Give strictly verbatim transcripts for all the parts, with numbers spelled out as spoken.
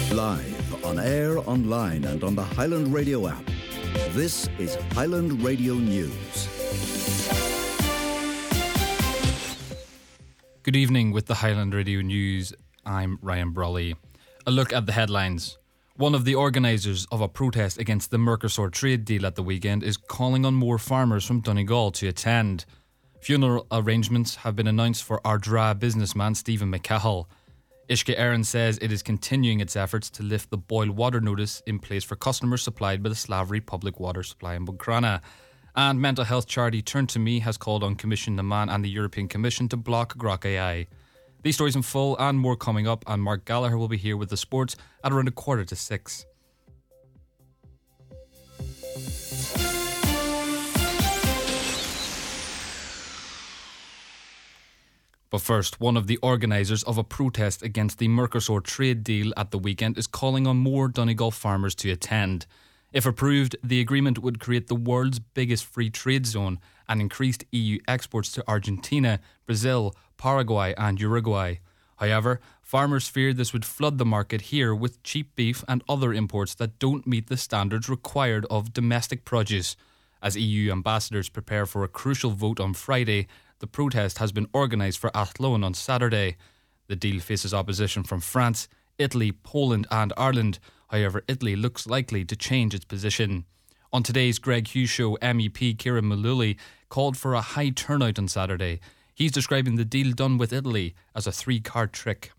Live, on air, online and on the Highland Radio app. This is Highland Radio News. Good evening with the Highland Radio News. I'm Ryan Brawley. A look at the headlines. One of the organisers of a protest against the Mercosur trade deal at the weekend is calling on more farmers from Donegal to attend. Funeral arrangements have been announced for Ardra businessman Stephen McCahill. Uisce Éireann says it is continuing its efforts to lift the boil water notice in place for customers supplied by the Slavry Public Water Supply in Buncrana. And mental health charity Turn to Me has called on Commission Naman and the European Commission to block Grok A I. These stories in full and more coming up, and Mark Gallagher will be here with the sports at around a quarter to six. But first, one of the organisers of a protest against the Mercosur trade deal at the weekend is calling on more Donegal farmers to attend. If approved, the agreement would create the world's biggest free trade zone and increased E U exports to Argentina, Brazil, Paraguay and Uruguay. However, farmers fear this would flood the market here with cheap beef and other imports that don't meet the standards required of domestic produce. As E U ambassadors prepare for a crucial vote on Friday, the protest has been organised for Athlone on Saturday. The deal faces opposition from France, Italy, Poland and Ireland. However, Italy looks likely to change its position. On today's Greg Hughes show, M E P Kieran Mullooly called for a high turnout on Saturday. He's describing the deal done with Italy as a three-card trick.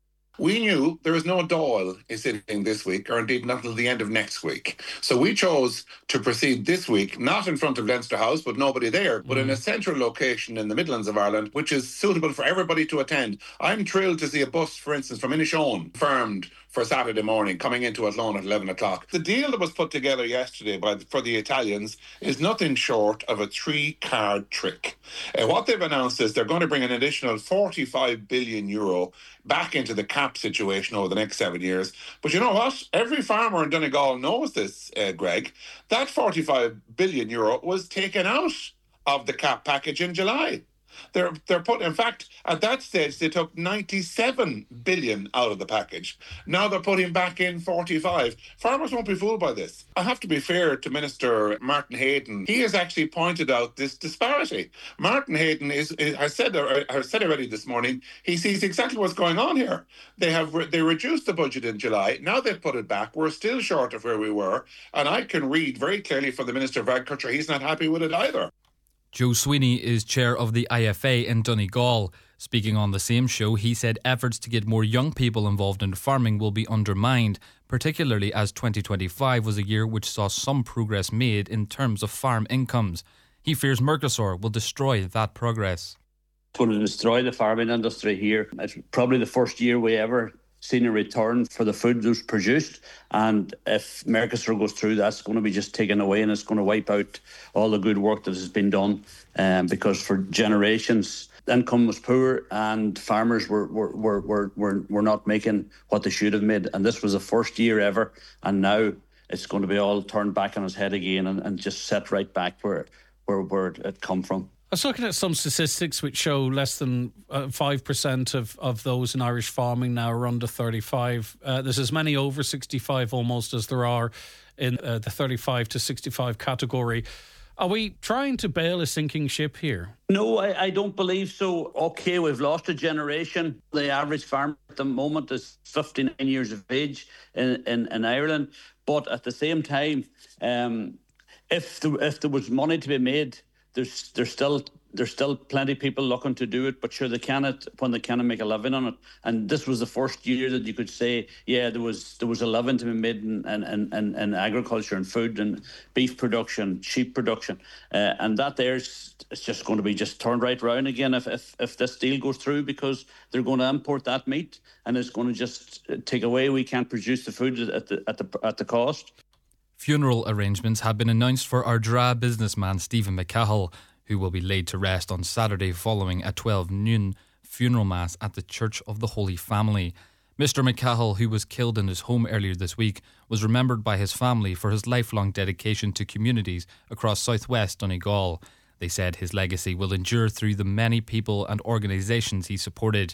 We knew there was no Dáil sitting this week, or indeed not until the end of next week. So we chose to proceed this week, not in front of Leinster House, but nobody there, but mm. in a central location in the Midlands of Ireland, which is suitable for everybody to attend. I'm thrilled to see a bus, for instance, from Inishowen, confirmed for Saturday morning, coming into Athlone at eleven o'clock. The deal that was put together yesterday by the, for the Italians is nothing short of a three-card trick. Uh, what they've announced is they're going to bring an additional forty-five billion euro back into the cap situation over the next seven years. But you know what? Every farmer in Donegal knows this, uh, Greg. That forty-five billion euro was taken out of the cap package in July. They're they're put. In fact, at that stage, they took ninety-seven billion out of the package. Now they're putting back in forty-five. Farmers won't be fooled by this. I have to be fair to Minister Martin Hayden. He has actually pointed out this disparity. Martin Hayden is, is has said has said already this morning. He sees exactly what's going on here. They have re- they reduced the budget in July. Now they've put it back. We're still short of where we were, and I can read very clearly from the Minister of Agriculture. He's not happy with it either. Joe Sweeney is chair of the I F A in Donegal. Speaking on the same show, he said efforts to get more young people involved in farming will be undermined, particularly as twenty twenty-five was a year which saw some progress made in terms of farm incomes. He fears Mercosur will destroy that progress. It's going to destroy the farming industry here. It's probably the first year we ever seen a return for the food that's produced, and if Mercosur goes through, that's going to be just taken away, and it's going to wipe out all the good work that has been done, um, because for generations income was poor and farmers were were, were, were, were were not making what they should have made, and this was the first year ever, and now it's going to be all turned back on its head again and, and just set right back where, where, where it come from. I was looking at some statistics which show less than uh, five percent of, of those in Irish farming now are under thirty-five. Uh, there's as many over sixty-five almost as there are in uh, the thirty-five to sixty-five category. Are we trying to bail a sinking ship here? No, I, I don't believe so. OK, we've lost a generation. The average farmer at the moment is fifty-nine years of age in, in, in Ireland. But at the same time, um, if, the, if there was money to be made, There's there's still there's still plenty of people looking to do it, but sure they cannot when they cannot make a living on it. And this was the first year that you could say, yeah, there was there was a living to be made in in, in, in agriculture and food and beef production, sheep production, uh, and that there's it's just going to be just turned right round again if, if if this deal goes through, because they're going to import that meat and it's going to just take away. We can't produce the food at the at the at the cost. Funeral arrangements have been announced for Ardra businessman Stephen McCahill, who will be laid to rest on Saturday following a twelve noon funeral mass at the Church of the Holy Family. Mister McCahill, who was killed in his home earlier this week, was remembered by his family for his lifelong dedication to communities across southwest Donegal. They said his legacy will endure through the many people and organisations he supported.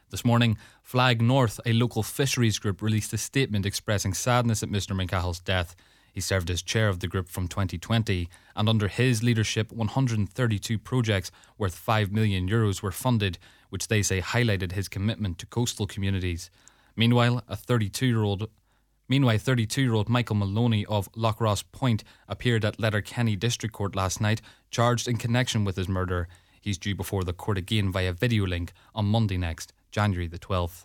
This morning, Flag North, a local fisheries group, released a statement expressing sadness at Mister McCahill's death. He served as chair of the group from twenty twenty, and under his leadership, one hundred thirty-two projects worth five million euros were funded, which they say highlighted his commitment to coastal communities. Meanwhile, a thirty-two-year-old Meanwhile, thirty-two-year-old Michael Maloney of Lochross Point appeared at Letterkenny District Court last night, charged in connection with his murder. He's due before the court again via video link on Monday next, January the twelfth.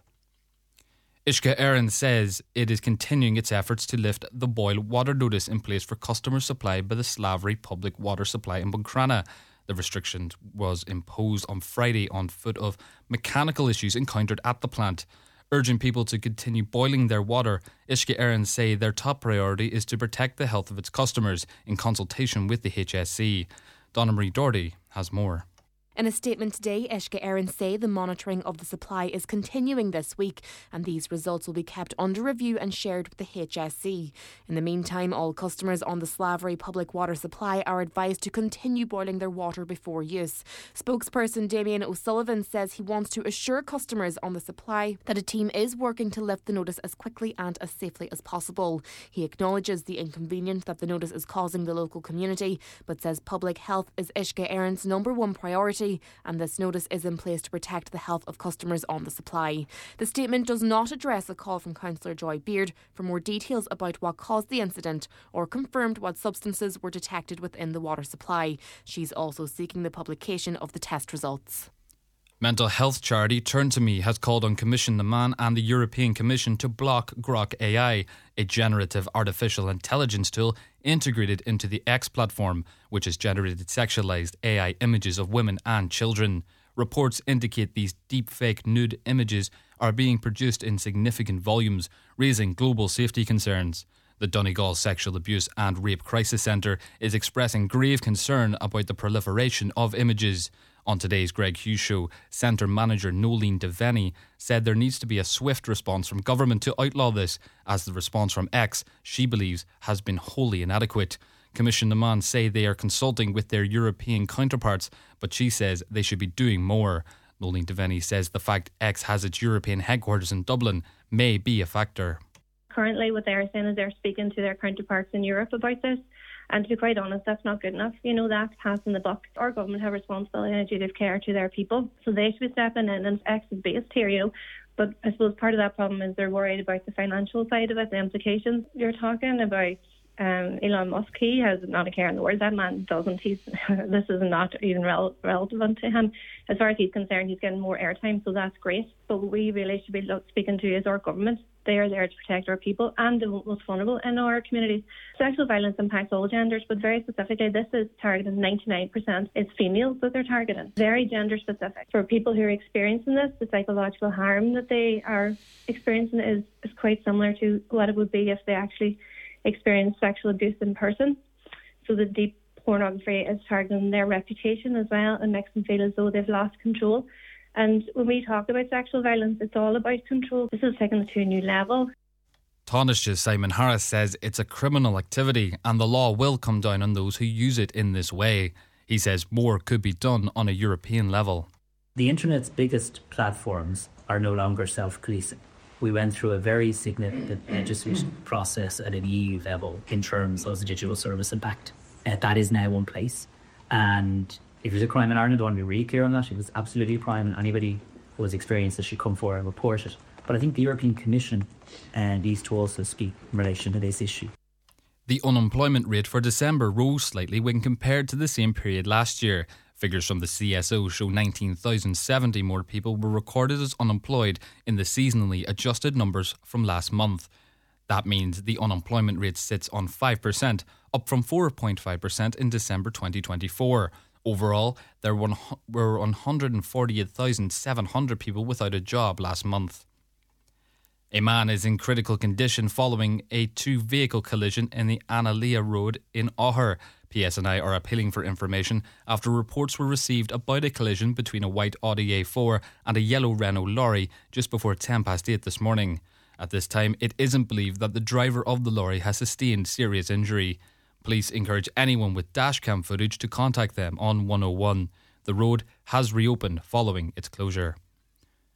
Uisce Éireann says it is continuing its efforts to lift the boil water notice in place for customers supplied by the Slavary Public Water Supply in Buncrana. The restriction was imposed on Friday on foot of mechanical issues encountered at the plant. Urging people to continue boiling their water, Uisce Éireann say their top priority is to protect the health of its customers in consultation with the H S C. Donna Marie Doherty has more. In a statement today, Uisce Éireann say the monitoring of the supply is continuing this week and these results will be kept under review and shared with the H S C. In the meantime, all customers on the Slavary Public Water Supply are advised to continue boiling their water before use. Spokesperson Damien O'Sullivan says he wants to assure customers on the supply that a team is working to lift the notice as quickly and as safely as possible. He acknowledges the inconvenience that the notice is causing the local community, but says public health is Uisce Éireann's number one priority, and this notice is in place to protect the health of customers on the supply. The statement does not address a call from Councillor Joy Beard for more details about what caused the incident or confirmed what substances were detected within the water supply. She's also seeking the publication of the test results. Mental health charity Turn to Me has called on Commission the Man and the European Commission to block Grok A I, a generative artificial intelligence tool integrated into the X platform, which has generated sexualised A I images of women and children. Reports indicate these deepfake nude images are being produced in significant volumes, raising global safety concerns. The Donegal Sexual Abuse and Rape Crisis Centre is expressing grave concern about the proliferation of images. On today's Greg Hughes show, Centre Manager Nolene Devaney said there needs to be a swift response from government to outlaw this, as the response from X, she believes, has been wholly inadequate. Commission the Man say they are consulting with their European counterparts, but she says they should be doing more. Nolene Devaney says the fact X has its European headquarters in Dublin may be a factor. Currently what they're saying is they're speaking to their counterparts in Europe about this. And to be quite honest, that's not good enough. You know, that's passing the buck. Our government have responsibility and a duty of care to their people. So they should be stepping in, and X is based here, you know. But I suppose part of that problem is they're worried about the financial side of it, the implications. You're talking about um, Elon Musk. He has not a care in the world. That man doesn't. He's this is not even rel- relevant to him. As far as he's concerned, he's getting more airtime, so that's great. But what we really should be look, speaking to is our government. They are there to protect our people and the most vulnerable in our communities. Sexual violence impacts all genders, but very specifically, this is targeting ninety-nine percent. It's females that they're targeting. Very gender specific. For people who are experiencing this, the psychological harm that they are experiencing is, is quite similar to what it would be if they actually experienced sexual abuse in person. So the deep pornography is targeting their reputation as well and makes them feel as though they've lost control. And when we talk about sexual violence, it's all about control. This is taking it to a new level. Taoiseach Simon Harris says it's a criminal activity and the law will come down on those who use it in this way. He says more could be done on a European level. The internet's biggest platforms are no longer self-policing. We went through a very significant legislation process at an E U level in terms of the Digital Service Impact. Uh, that is now in place. And if there's a crime in Ireland, I want to be really clear on that. If it was absolutely a crime and anybody who was experienced it should come forward and report it. But I think the European Commission uh, needs to also speak in relation to this issue. The unemployment rate for December rose slightly when compared to the same period last year. Figures from the C S O show nineteen thousand seventy more people were recorded as unemployed in the seasonally adjusted numbers from last month. That means the unemployment rate sits on five percent, up from four point five percent in December twenty twenty-four. Overall, there were one hundred forty-eight thousand seven hundred people without a job last month. A man is in critical condition following a two-vehicle collision in the Analia Road in Oher. P S N I are appealing for information after reports were received about a collision between a white Audi A four and a yellow Renault lorry just before ten past eight this morning. At this time, it isn't believed that the driver of the lorry has sustained serious injury. Police encourage anyone with dashcam footage to contact them on one oh one. The road has reopened following its closure.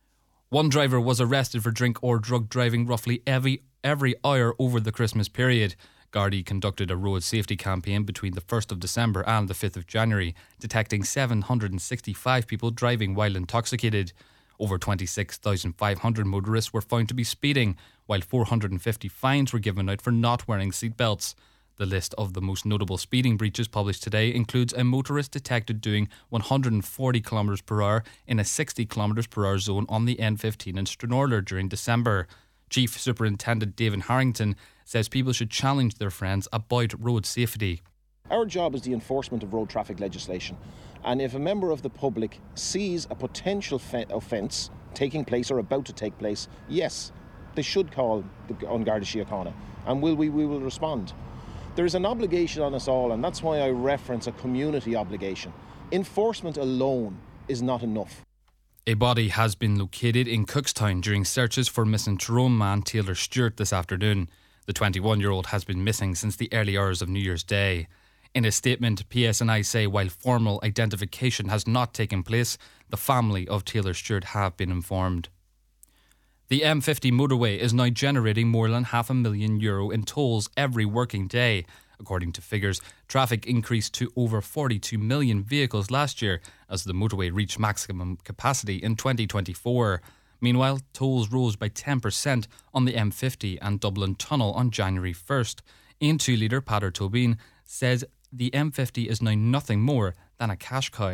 One driver was arrested for drink or drug driving roughly every, every hour over the Christmas period. Gardaí conducted a road safety campaign between the first of December and the fifth of January, detecting seven hundred sixty-five people driving while intoxicated. Over twenty-six thousand five hundred motorists were found to be speeding, while four hundred fifty fines were given out for not wearing seatbelts. The list of the most notable speeding breaches published today includes a motorist detected doing one hundred forty kilometres per hour in a sixty kilometres per hour zone on the N fifteen in Stranorlar during December. Chief Superintendent David Harrington says people should challenge their friends about road safety. Our job is the enforcement of road traffic legislation, and if a member of the public sees a potential fe- offence taking place or about to take place, yes, they should call the An Garda Síochána, and will we, we will respond. There is an obligation on us all, and that's why I reference a community obligation. Enforcement alone is not enough. A body has been located in Cookstown during searches for missing Tyrone man Taylor Stewart this afternoon. The twenty-one-year-old has been missing since the early hours of New Year's Day. In a statement, P S N I say while formal identification has not taken place, the family of Taylor Stewart have been informed. The M fifty motorway is now generating more than half a million euro in tolls every working day. According to figures, traffic increased to over forty-two million vehicles last year as the motorway reached maximum capacity in twenty twenty-four. Meanwhile, tolls rose by ten percent on the M fifty and Dublin Tunnel on January first. A N two leader Peadar Tóibín says the M fifty is now nothing more than a cash cow.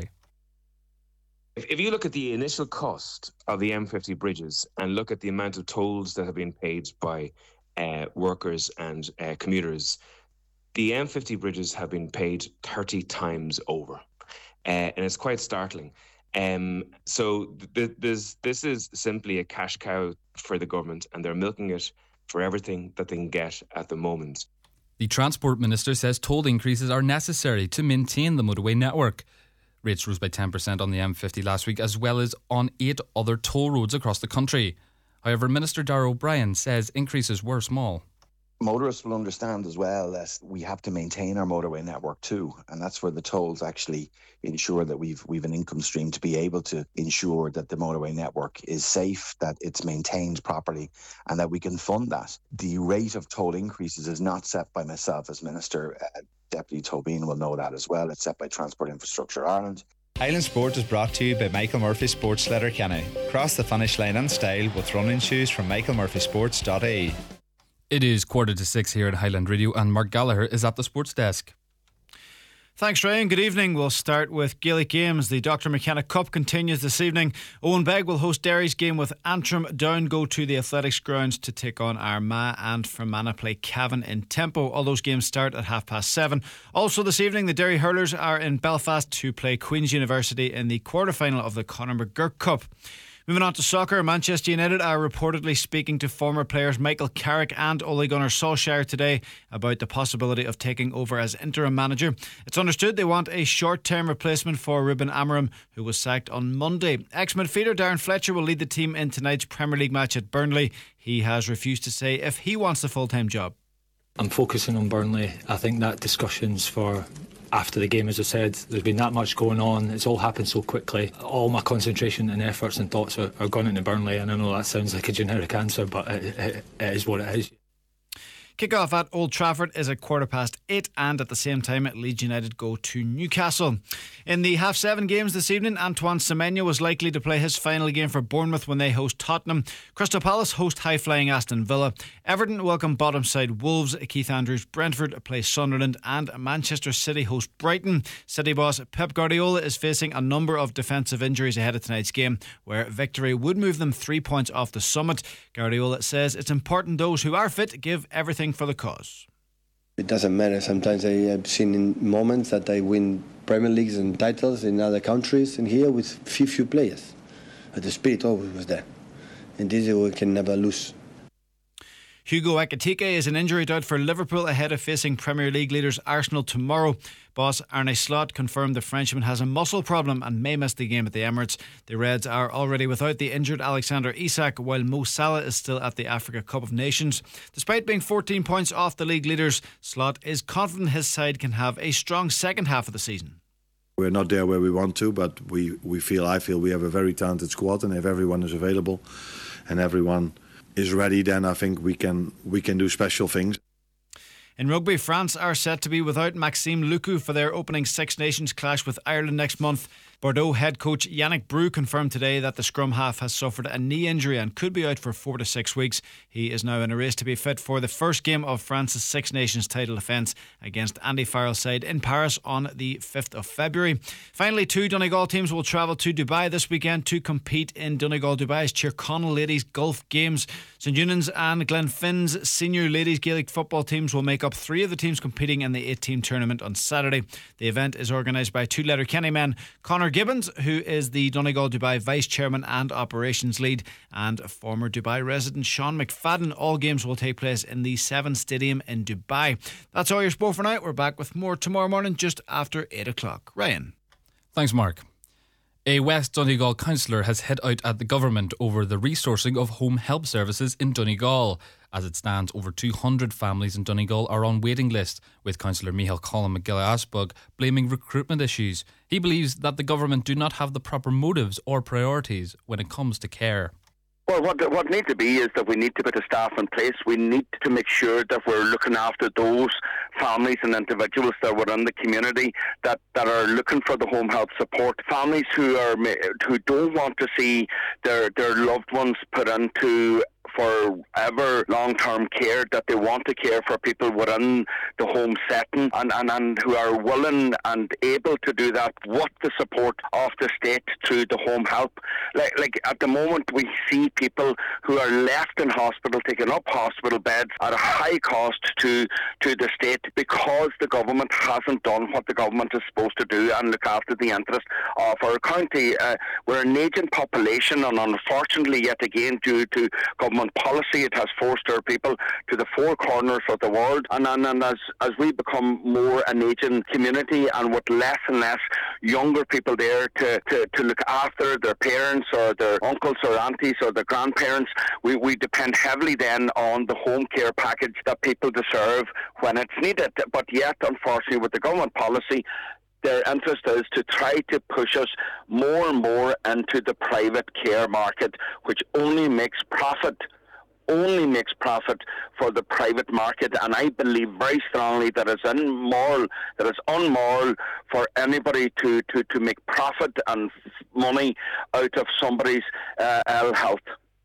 If, if you look at the initial cost of the M fifty bridges and look at the amount of tolls that have been paid by uh, workers and uh, commuters, the M fifty bridges have been paid thirty times over. Uh, and it's quite startling. Um, so th- this, this is simply a cash cow for the government, and they're milking it for everything that they can get at the moment. The Transport Minister says toll increases are necessary to maintain the motorway network. Rates rose by ten percent on the M fifty last week, as well as on eight other toll roads across the country. However, Minister Darragh O'Brien says increases were small. Motorists will understand as well that we have to maintain our motorway network too, and that's where the tolls actually ensure that we've we've an income stream to be able to ensure that the motorway network is safe, that it's maintained properly, and that we can fund that. The rate of toll increases is not set by myself as Minister. Uh, Deputy Tóibín will know that as well. It's set by Transport Infrastructure Ireland. Highland Sport is brought to you by Michael Murphy Sports Letterkenny. Cross the finish line in style with running shoes from michael murphy sports dot I E. It is quarter to six here at Highland Radio, and Mark Gallagher is at the sports desk. Thanks, Ryan. Good evening. We'll start with Gaelic games. The Doctor McKenna Cup continues this evening. Owen Begg will host Derry's game with Antrim. Down go to the Athletics grounds to take on Armagh, and Fermanagh play Cavan in Tempo. All those games start at half past seven. Also this evening, the Derry Hurlers are in Belfast to play Queen's University in the quarter-final of the Conor McGurk Cup. Moving on to soccer, Manchester United are reportedly speaking to former players Michael Carrick and Ole Gunnar Solskjaer today about the possibility of taking over as interim manager. It's understood they want a short-term replacement for Ruben Amorim, who was sacked on Monday. Ex-midfielder Darren Fletcher will lead the team in tonight's Premier League match at Burnley. He has refused to say if he wants the full-time job. I'm focusing on Burnley. I think that discussion's for after the game. As I said, there's been that much going on. It's all happened so quickly. All my concentration and efforts and thoughts are, are gone into Burnley, and I know that sounds like a generic answer, but it, it, it is what it is. Kick-off at Old Trafford is at quarter past eight, and at the same time Leeds United go to Newcastle. In the half seven games this evening, Antoine Semenyo was likely to play his final game for Bournemouth when they host Tottenham. Crystal Palace host high-flying Aston Villa. Everton welcome bottom side Wolves. Keith Andrews Brentford play Sunderland, and Manchester City host Brighton. City boss Pep Guardiola is facing a number of defensive injuries ahead of tonight's game, where victory would move them three points off the summit. Guardiola says it's important those who are fit give everything for the cause. It doesn't matter. Sometimes I have seen in moments that I win Premier Leagues and titles in other countries, and here with few few players. But the spirit always was there, and this we can never lose. Hugo Ekitike is an injury doubt for Liverpool ahead of facing Premier League leaders Arsenal tomorrow. Boss Arne Slot confirmed the Frenchman has a muscle problem and may miss the game at the Emirates. The Reds are already without the injured Alexander Isak, while Mo Salah is still at the Africa Cup of Nations. Despite being fourteen points off the league leaders, Slot is confident his side can have a strong second half of the season. We're not there where we want to, but we, we feel, I feel we have a very talented squad, and if everyone is available and everyone is ready, then I think we can we can do special things. In rugby, France are set to be without Maxime Lucu for their opening Six Nations clash with Ireland next month. Bordeaux head coach Yannick Brou confirmed today that the scrum half has suffered a knee injury and could be out for four to six weeks. He is now in a race to be fit for the first game of France's Six Nations title defence against Andy Farrell's side in Paris on the fifth of February. Finally, two Donegal teams will travel to Dubai this weekend to compete in Donegal Dubai's Tyrconnell Ladies Golf Games. St Eunan's and Glenfinn's senior ladies Gaelic football teams will make up three of the teams competing in the eight-team tournament on Saturday. The event is organised by two Letterkenny men Conor Gibbons, who is the Donegal Dubai Vice Chairman and Operations Lead, and former Dubai resident Sean McFadden. All games will take place in the Seven Stadium in Dubai. That's all your sport for now. We're back with more tomorrow morning just after eight o'clock. Ryan. Thanks, Mark. A West Donegal councillor has hit out at the government over the resourcing of home help services in Donegal. As it stands, over two hundred families in Donegal are on waiting lists, with Councillor Michael Colin McGill-Asbug blaming recruitment issues. He believes that the government do not have the proper motives or priorities when it comes to care. Well, what what needs to be is that we need to put the staff in place. We need to make sure that we're looking after those families and individuals that were in the community that, that are looking for the home health support. Families who are who don't want to see their their loved ones put into forever long-term care, that they want to care for people within the home setting and, and, and who are willing and able to do that with the support of the state through the home help. Like, like at the moment we see people who are left in hospital, taking up hospital beds at a high cost to, to the state because the government hasn't done what the government is supposed to do and look after the interest of our county. Uh, we're an ageing population, and unfortunately yet again due to government policy, it has forced our people to the four corners of the world, and, and, and as, as we become more an ageing community and with less and less younger people there to, to, to look after their parents or their uncles or aunties or their grandparents, we, we depend heavily then on the home care package that people deserve when it's needed. But yet, unfortunately, with the government policy, their interest is to try to push us more and more into the private care market, which only makes profit only makes profit for the private market, and I believe very strongly that it's immoral, that it's unmoral for anybody to, to, to make profit and money out of somebody's uh, ill health.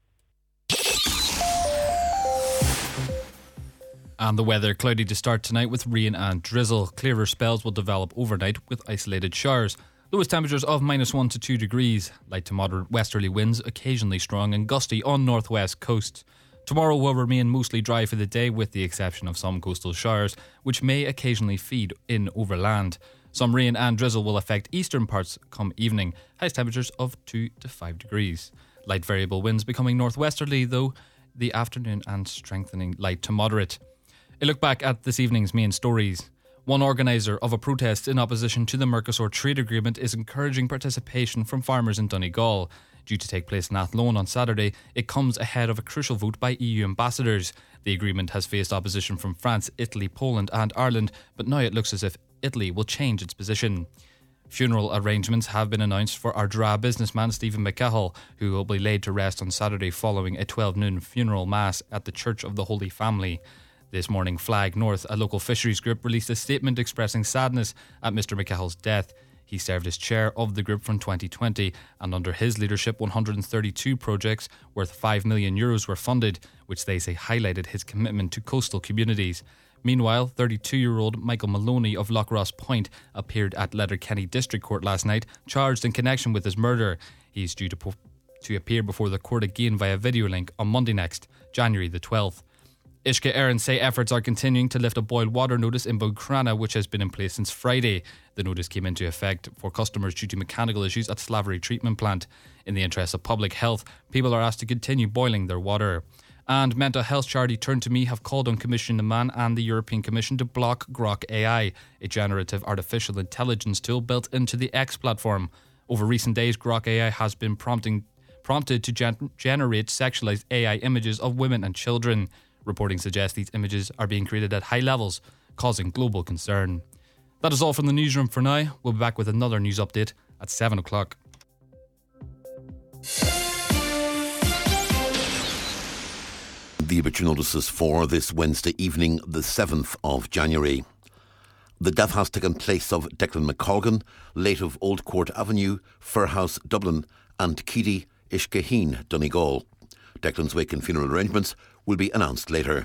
And the weather, cloudy to start tonight with rain and drizzle. Clearer spells will develop overnight with isolated showers. Lowest temperatures of minus one to two degrees. Light to moderate westerly winds, occasionally strong and gusty on northwest coasts. Tomorrow will remain mostly dry for the day, with the exception of some coastal showers, which may occasionally feed in overland. Some rain and drizzle will affect eastern parts come evening. Highest temperatures of two to five degrees. Light variable winds becoming northwesterly, though, the afternoon, and strengthening light to moderate. A look back at this evening's main stories. One organiser of a protest in opposition to the Mercosur trade agreement is encouraging participation from farmers in Donegal. Due to take place in Athlone on Saturday, it comes ahead of a crucial vote by E U ambassadors. The agreement has faced opposition from France, Italy, Poland and Ireland, but now it looks as if Italy will change its position. Funeral arrangements have been announced for Ardra businessman Stephen McCahill, who will be laid to rest on Saturday following a twelve noon funeral mass at the Church of the Holy Family. This morning, Flag North, a local fisheries group, released a statement expressing sadness at Mister McCahill's death. He served as chair of the group from twenty twenty, and under his leadership one hundred thirty-two projects worth five million euros were funded, which they say highlighted his commitment to coastal communities. Meanwhile, thirty-two-year-old Michael Maloney of Lochross Point appeared at Letterkenny District Court last night, charged in connection with his murder. He is due to, po- to appear before the court again via video link on Monday next, January the twelfth. Uisce Éireann say efforts are continuing to lift a boil water notice in Buncrana, which has been in place since Friday. The notice came into effect for customers due to mechanical issues at Slavery Treatment Plant. In the interest of public health, people are asked to continue boiling their water. And mental health charity Turn to Me have called on Commission Man and the European Commission to block Grok A I, a generative artificial intelligence tool built into the X platform. Over recent days, Grok A I has been prompting, prompted to gen- generate sexualized A I images of women and children. Reporting suggests these images are being created at high levels, causing global concern. That is all from the newsroom for now. We'll be back with another news update at seven o'clock. The obituary notices for this Wednesday evening, the seventh of January. The death has taken place of Declan McColgan, late of Old Court Avenue, Furhouse, Dublin, and Keady Ishkaheen, Donegal. Declan's wake and funeral arrangements will be announced later.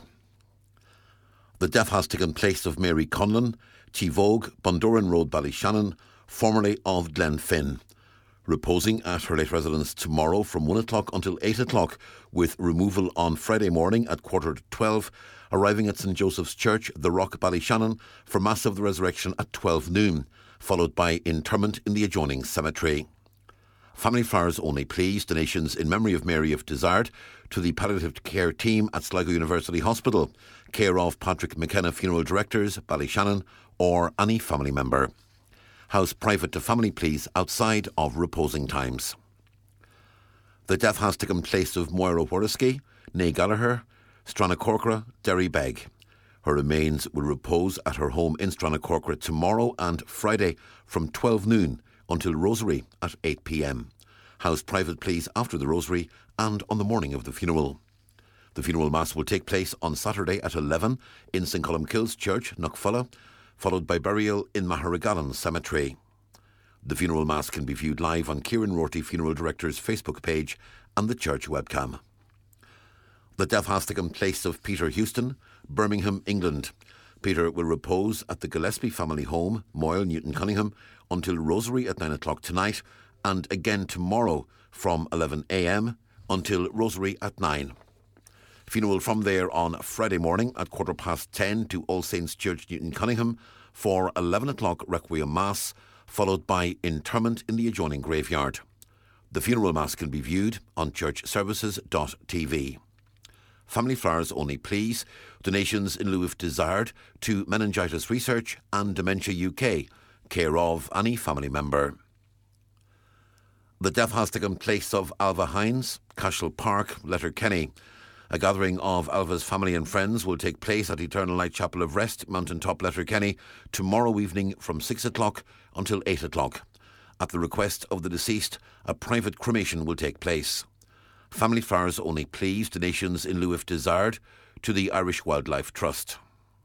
The death has taken place of Mary Conlon, Cheevogue, Bundoran Road, Ballyshannon, formerly of Glenfin, reposing at her late residence tomorrow from one o'clock until eight o'clock, with removal on Friday morning at quarter to twelve, arriving at St Joseph's Church, The Rock, Ballyshannon, for Mass of the Resurrection at twelve noon, followed by interment in the adjoining cemetery. Family flowers only, please. Donations in memory of Mary, if desired, to the palliative care team at Sligo University Hospital, care of Patrick McKenna Funeral Directors, Ballyshannon, or any family member. House private to family, please, outside of reposing times. The death has taken place of Moira Wariski, née Gallagher, Stranacorcra, Derry Begg. Her remains will repose at her home in Stranacorcra tomorrow and Friday from twelve noon until Rosary at eight p.m. House private, please, after the Rosary and on the morning of the funeral. The funeral mass will take place on Saturday at eleven in St Columkille's Church, Knockfulla, followed by burial in Maharagallen Cemetery. The funeral mass can be viewed live on Kieran Rorty Funeral Director's Facebook page and the church webcam. The death has taken place of Peter Houston, Birmingham, England. Peter will repose at the Gillespie family home, Moyle, Newton Cunningham, until Rosary at nine o'clock tonight, and again tomorrow from eleven a.m. until Rosary at nine. Funeral from there on Friday morning at quarter past ten to All Saints Church, Newton Cunningham, for eleven o'clock Requiem Mass, followed by interment in the adjoining graveyard. The funeral mass can be viewed on church services dot t v. Family flowers only, please. Donations in lieu if desired to Meningitis Research and Dementia U K, care of any family member. The death has taken place of Alva Hines, Cashel Park, Letterkenny. A gathering of Alva's family and friends will take place at Eternal Light Chapel of Rest, Mountain Top, Letterkenny, tomorrow evening from six o'clock until eight o'clock. At the request of the deceased, a private cremation will take place. Family flowers only, please. Donations in lieu if desired to the Irish Wildlife Trust.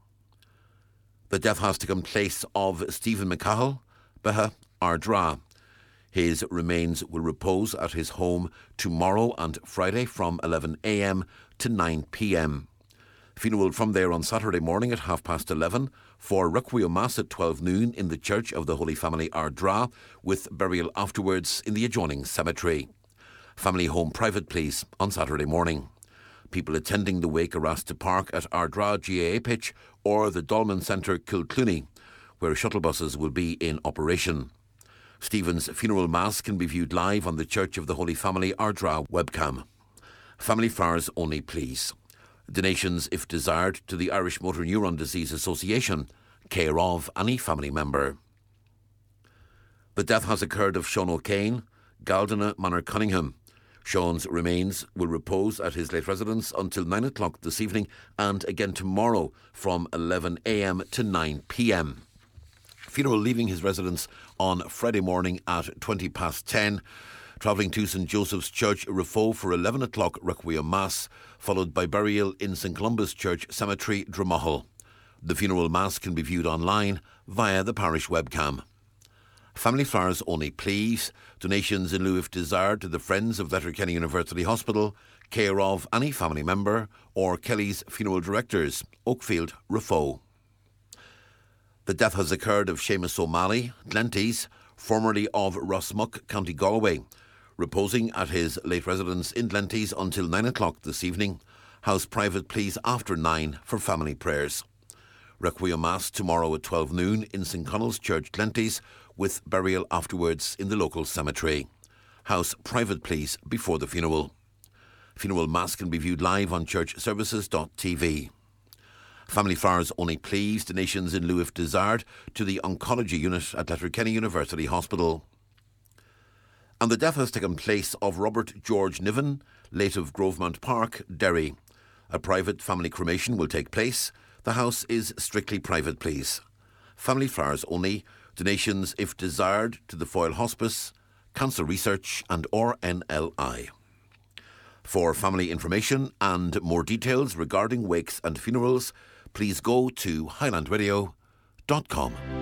The death has taken place of Stephen McCahill, Beha Ardra. His remains will repose at his home tomorrow and Friday from eleven a.m. to nine p.m. Funeral from there on Saturday morning at half past eleven for Requiem Mass at twelve noon in the Church of the Holy Family Ardra, with burial afterwards in the adjoining cemetery. Family home private, please, on Saturday morning. People attending the wake are asked to park at Ardra G A A Pitch or the Dolman Centre, Kilclooney, where shuttle buses will be in operation. Stephen's funeral mass can be viewed live on the Church of the Holy Family Ardra webcam. Family flowers only, please. Donations, if desired, to the Irish Motor Neuron Disease Association, care of any family member. The death has occurred of Sean O'Kane, Galdana Manor, Cunningham. Sean's remains will repose at his late residence until nine o'clock this evening and again tomorrow from eleven a.m. to nine p.m. Funeral leaving his residence on Friday morning at twenty past ten, travelling to St Joseph's Church, Rifo, for eleven o'clock Requiem Mass, followed by burial in St Columba's Church Cemetery, Dromahal. The funeral mass can be viewed online via the parish webcam. Family flowers only, please. Donations in lieu if desired to the Friends of Letterkenny University Hospital, care of any family member, or Kelly's Funeral Directors, Oakfield, Rifo. The death has occurred of Seamus O'Malley, Glenties, formerly of Rossmuck, County Galway, reposing at his late residence in Glenties until nine o'clock this evening. House private, please, after nine for family prayers. Requiem Mass tomorrow at twelve noon in St Connell's Church, Glenties, with burial afterwards in the local cemetery. House private, please, before the funeral. Funeral Mass can be viewed live on church services dot t v. Family flowers only, please. Donations in lieu if desired to the Oncology Unit at Letterkenny University Hospital. And the death has taken place of Robert George Niven, late of Grovemount Park, Derry. A private family cremation will take place. The house is strictly private, please. family flowers only. Donations, if desired, to the Foyle Hospice, Cancer Research and R N L I. For family information and more details regarding wakes and funerals, please go to highland radio dot com.